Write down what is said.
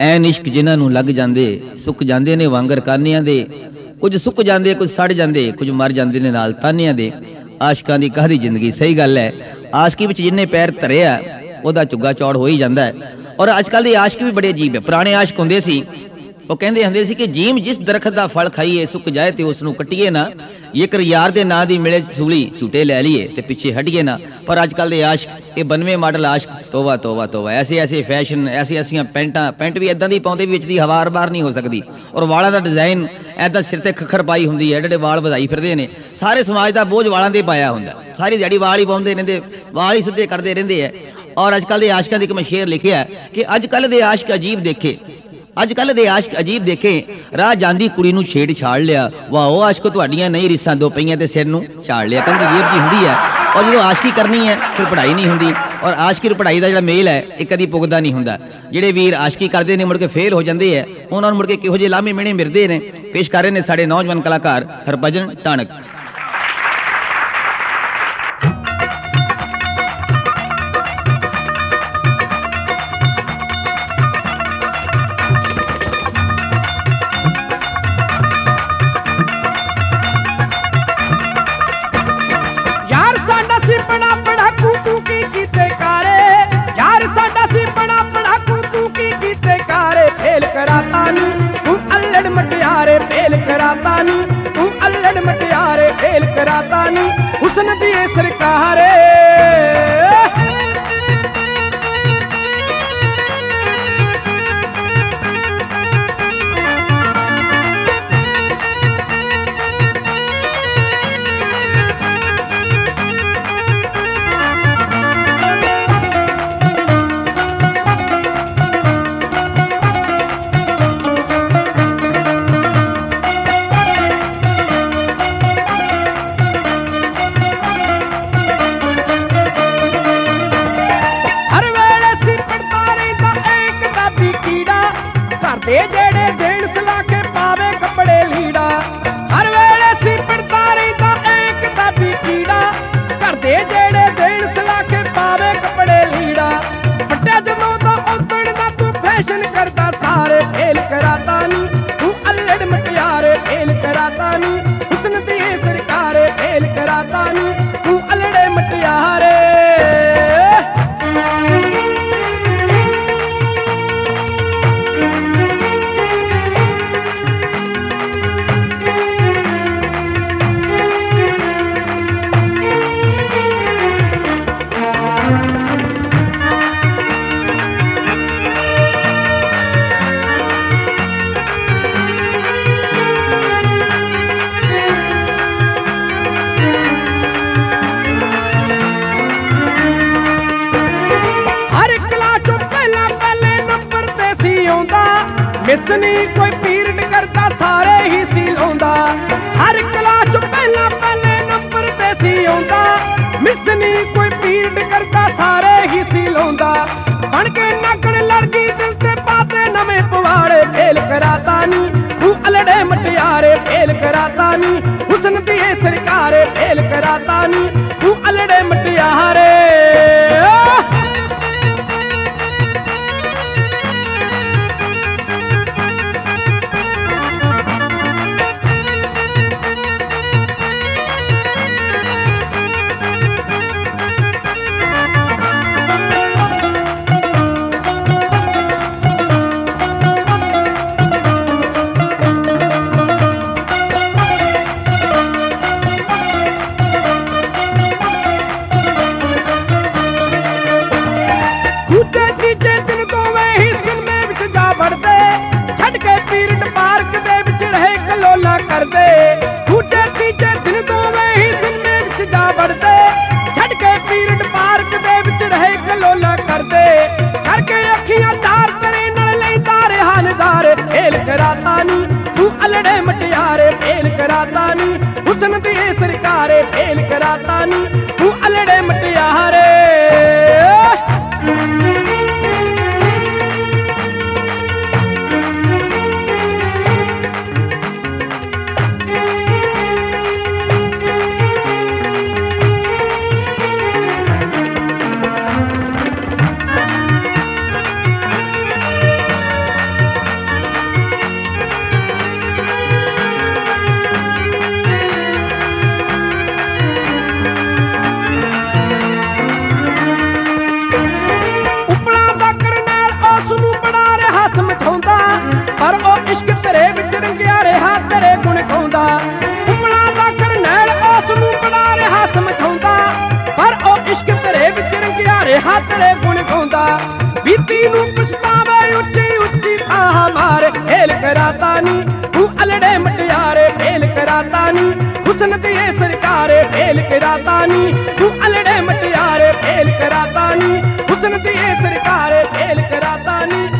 ਐਨ ਇਸ਼ਕ ਜਿਨ੍ਹਾਂ ਨੂੰ ਲੱਗ ਜਾਂਦੇ ਸੁੱਕ ਜਾਂਦੇ ਨੇ ਵਾਂਗਰ ਕਾਨਿਆਂ ਦੇ, ਕੁਝ ਸੁੱਕ ਜਾਂਦੇ ਕੁਝ ਸੜ ਜਾਂਦੇ, ਕੁਝ ਮਰ ਜਾਂਦੇ ਨੇ ਨਾਲ ਤਾਨਿਆਂ ਦੇ। ਆਸ਼ਕਾਂ ਦੀ ਕਾਹਦੀ ਜ਼ਿੰਦਗੀ। ਸਹੀ ਗੱਲ ਹੈ, ਆਸ਼ਕੀ ਵਿੱਚ ਜਿੰਨੇ ਪੈਰ ਧਰੇ ਆ ਉਹਦਾ ਝੁੱਗਾ ਚੌੜ ਹੋ ਹੀ ਜਾਂਦਾ ਹੈ। ਔਰ ਅੱਜ ਕੱਲ੍ਹ ਦੇ ਆਸ਼ਕ ਵੀ ਬੜੇ ਅਜੀਬ ਹੈ। ਪੁਰਾਣੇ ਆਸ਼ਕ ਹੁੰਦੇ ਸੀ, ਉਹ ਕਹਿੰਦੇ ਹੁੰਦੇ ਸੀ ਕਿ ਜੀਮ ਜਿਸ ਦਰਖਤ ਦਾ ਫਲ ਖਾਈਏ ਸੁੱਕ ਜਾਏ ਤੇ ਉਸ ਨੂੰ ਕੱਟੀਏ ਨਾ, ਜੇਕਰ ਯਾਰ ਦੇ ਨਾਂ ਦੀ ਮਿਲੇ ਸੂਲੀ ਝੂਟੇ ਲੈ ਲਈਏ ਤੇ ਪਿੱਛੇ ਹਟੀਏ ਨਾ। ਪਰ ਅੱਜ ਕੱਲ੍ਹ ਦੇ ਆਸ਼ਕ, ਇਹ 92 ਮਾਡਲ ਆਸ਼ਕ, ਤੋਬਾ ਤੋਬਾ ਤੋਬਾ, ਐਸੇ ਫੈਸ਼ਨ, ਐਸੀਆਂ ਪੈਂਟ ਵੀ ਇੱਦਾਂ ਦੀ ਪਾਉਂਦੇ ਵੀ ਵਿੱਚ ਦੀ ਹਵਾ ਬਾਹਰ ਨਹੀਂ ਹੋ ਸਕਦੀ। ਔਰ ਵਾਲਾਂ ਦਾ ਡਿਜ਼ਾਈਨ ਐਦਾਂ ਸਿਰ ਤੇ ਖੱਖਰ ਪਾਈ ਹੁੰਦੀ ਹੈ, ਐਡੇ ਵਾਲ ਵਧਾਈ ਫਿਰਦੇ ਨੇ। ਸਾਰੇ ਸਮਾਜ ਦਾ ਬੋਝ ਵਾਲਾਂ 'ਤੇ ਪਾਇਆ ਹੁੰਦਾ, ਸਾਰੀ ਦਿਹਾੜੀ ਵਾਲ ਹੀ ਪਾਉਂਦੇ ਰਹਿੰਦੇ, ਵਾਲ ਹੀ ਸਿੱਧੇ ਕਰਦੇ ਰਹਿੰਦੇ ਹੈ। ਔਰ ਅੱਜ ਕੱਲ੍ਹ ਦੇ ਆਸ਼ਕਾਂ ਦੀ ਇੱਕ ਮੈਂ ਸ਼ੇਰ ਲਿਖਿਆ ਕਿ ਅੱਜ ਕੱਲ੍ਹ ਦੇ ਆਸ਼ਕ ਅਜੀਬ ਦੇਖੇ, ਅੱਜ ਕੱਲ੍ਹ ਦੇ ਆਸ਼ਕ ਅਜੀਬ ਦੇਖੇ, ਰਾਹ ਜਾਂਦੀ ਕੁੜੀ ਨੂੰ ਛੇੜ ਛਾੜ ਲਿਆ, ਵਾਹ ਉਹ ਆਸ਼ਕੋ ਤੁਹਾਡੀਆਂ ਨਹੀਂ ਰੀਸਾਂ ਦੋ ਪਈਆਂ ਤੇ ਸਿਰ ਨੂੰ ਝਾੜ ਲਿਆ। ਕੰਗੀ ਜੇਬ ਜੀ ਹੁੰਦੀ ਹੈ। ਔਰ ਜਦੋਂ ਆਸ਼ਕੀ ਕਰਨੀ ਹੈ ਫਿਰ ਪੜ੍ਹਾਈ ਨਹੀਂ ਹੁੰਦੀ, ਔਰ ਆਸ਼ਕੀ ਔਰ ਪੜ੍ਹਾਈ ਦਾ ਜਿਹੜਾ ਮੇਲ ਹੈ ਇਹ ਕਦੀ ਪੁੱਗਦਾ ਨਹੀਂ ਹੁੰਦਾ। ਜਿਹੜੇ ਵੀਰ ਆਸ਼ਕੀ ਕਰਦੇ ਨੇ ਮੁੜ ਕੇ ਫੇਲ ਹੋ ਜਾਂਦੇ ਹੈ, ਉਹਨਾਂ ਨੂੰ ਮੁੜ ਕੇ ਕਿਹੋ ਜਿਹੇ ਲਾਮੇ ਮਿਹਣੇ ਮਿਲਦੇ ਨੇ। ਪੇਸ਼ ਕਰ ਰਹੇ ਨੇ ਸਾਡੇ ਨੌਜਵਾਨ ਕਲਾਕਾਰ ਹਰਭਜਨ ਟਾਣਕ। ਹੁਸਨ ਦੀ ਸਰਕਾਰ ਜਿਹੜੇ ਦੇਣ ਸਲਾ ਕੇ ਪਾਵੇ ਕੱਪੜੇ ਲੀੜਾ, ਹਰ ਵੇਲੇ ਸੀ ਪੜਦਾ ਰਹਿੰਦਾ ਐ ਕਿਤਾਬੀ ਕੀੜਾ। ਘਰ ਦੇ ਜਿਹੜੇ ਦੇਣ ਸਲਾ ਕੇ ਪਾਵੇ ਕੱਪੜੇ ਲੀੜਾ, ਵੱਡਿਆ ਜਦੋਂ ਦਾ ਉਦਣ ਦਾ ਤੂੰ ਫੈਸ਼ਨ ਕਰਦਾ ਸਾਰੇ ਫੇਲ ਕਰਾਤਾ ਨੀ, ਤੂੰ ਅਲੜ ਮਟਿਆਰੇ ਫੇਲ ਕਰਾਤਾ ਨੀ। ਹੁਸਨ ਦੀ ਸਰਕਾਰੇ ਫੇਲ ਕਰਾਤਾ ਨੀ, ਤੂੰ ਅਲੜੇ ਮਟਿਆਰੇ। ਮਿਸ ਨਹੀਂ ਕੋਈ ਪੀਰੀਅਡ ਕਰਦਾ ਸਾਰੇ ਹੀ ਸੀ ਲਾਉਂਦਾ, ਹਰ ਕਲਾਸ ਚ ਪਹਿਲੇ ਨੰਬਰ ਤੇ ਸੀ ਆਉਂਦਾ। ਮਿਸ ਨਹੀਂ ਕੋਈ ਪੀਰੀਅਡ ਕਰਦਾ ਸਾਰੇ ਹੀ ਸੀ ਲਾਉਂਦਾ, ਬਣ ਕੇ ਨਾਗਣ ਲੜ ਗਈ ਦਿਲ ਤੇ ਪਾਤੇ ਨਵੇਂ ਪਵਾੜੇ ਫੇਲ ਕਰਾਤਾ ਨੀ, ਤੂੰ ਅਲੜੇ ਮਟਿਆਰੇ ਫੇਲ ਕਰਾਤਾ ਨੀ। ਹੁਸਨ ਦੀ ਸਰਕਾਰੇ ਫੇਲ ਕਰਾਤਾ ਨੀ, ਤੂੰ ਅਲੜੇ ਮਟਿਆਰੇ। ਕਰਦੇ ਦੂਜੇ ਤੀਜੇ ਦਿਨ ਦੋਵੇਂ ਹੀ ਸਿਨੇਮੇ ਵਿੱਚ ਜਾ ਵੜਦੇ, ਛੱਡ ਕੇ ਪੀਰੀਅਡ ਪਾਰਕ ਦੇ ਵਿੱਚ ਰਹੇ ਕਲੋਲਾ ਕਰਦੇ। ਕਰਕੇ ਅੱਖੀਆਂ ਚਾਰ ਤੇਰੇ ਨਾਲ ਲੈਂਦਾ ਰਿਹਾ ਨਜ਼ਾਰੇ ਫੇਲ ਕਰਾਤਾ ਨੀ, ਤੂੰ ਅਲੜੇ ਮਟਿਆਰੇ ਫੇਲ ਕਰਾਤਾ ਨੀ। ਹੁਸਨ ਦੀ ਸਰਕਾਰੇ ਫੇਲ ਕਰਾਤਾ ਨੀ, ਤੂੰ ਅਲੜੇ ਮਟਿਆਰੇ। ਸੁਨੇਹਾ ਤੇਰੇ ਗੁਣ ਗਾਉਂਦਾ ਬੀਤੀ ਨੂੰ ਪਛਤਾਵੇ ਉੱਚੀ ਉੱਚੀ ਥਾਂ ਮਾਰੇ ਫੇਲ ਕਰਾਤਾ ਨੀ ਤੂੰ ਅਲੜੇ ਮਟਿਆਰੇ ਫੇਲ ਕਰਾਤਾ ਨੀ ਹੁਸਨ ਦੀ ਏ ਸਰਕਾਰੇ ਫੇਲ ਕਰਾਤਾ ਨੀ ਤੂੰ ਅਲੜੇ ਮਟਿਆਰੇ ਫੇਲ ਕਰਾਤਾ ਨੀ ਹੁਸਨ ਦੀ ਏ ਸਰਕਾਰੇ ਫੇਲ ਕਰਾਤਾ ਨੀ